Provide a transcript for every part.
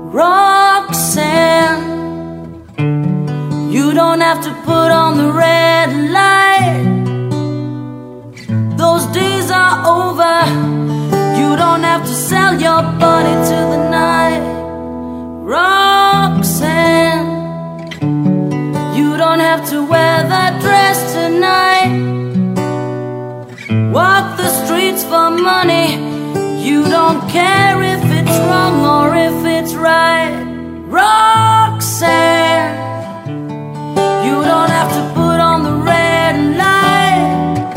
Roxanne, you don't have to put on the red light. Those days are over. You don't have to sell your body to the night. Roxanne, you don't have to wear that dress tonight. Walk the streets for money. You don't care if it's wrong or if it's right. Roxanne, you don't have to put on the red light.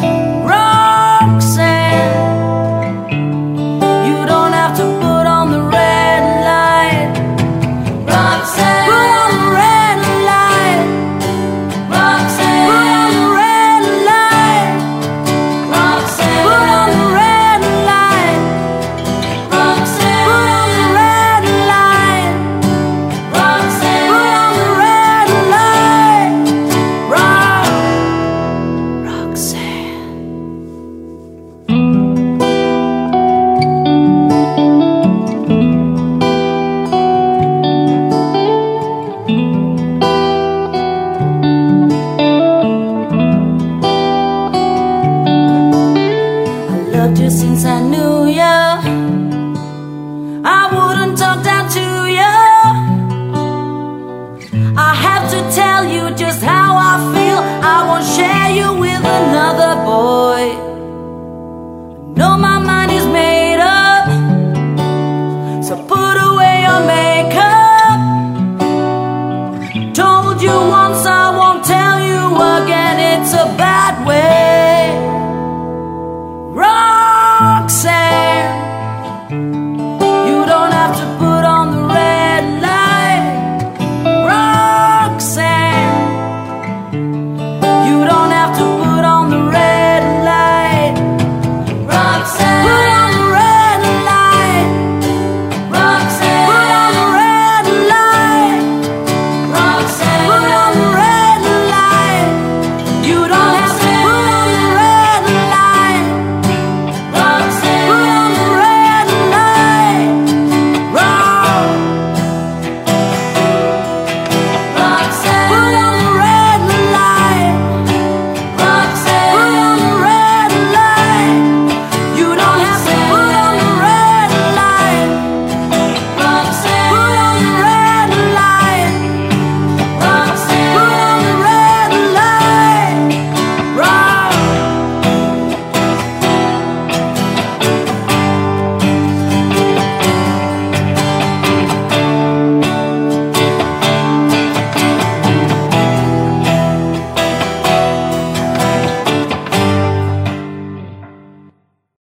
Roxanne, you don't have to put on the red light. Roxanne, put on the red light. Roxanne, put on the red light. Roxanne, put on the red light. Roxanne, put on the red light. Roxanne, put on the red light. Roxanne. I loved you since I knew you. I wouldn't talk down to you. I have to tell you just how I feel. I won't share you with another boy.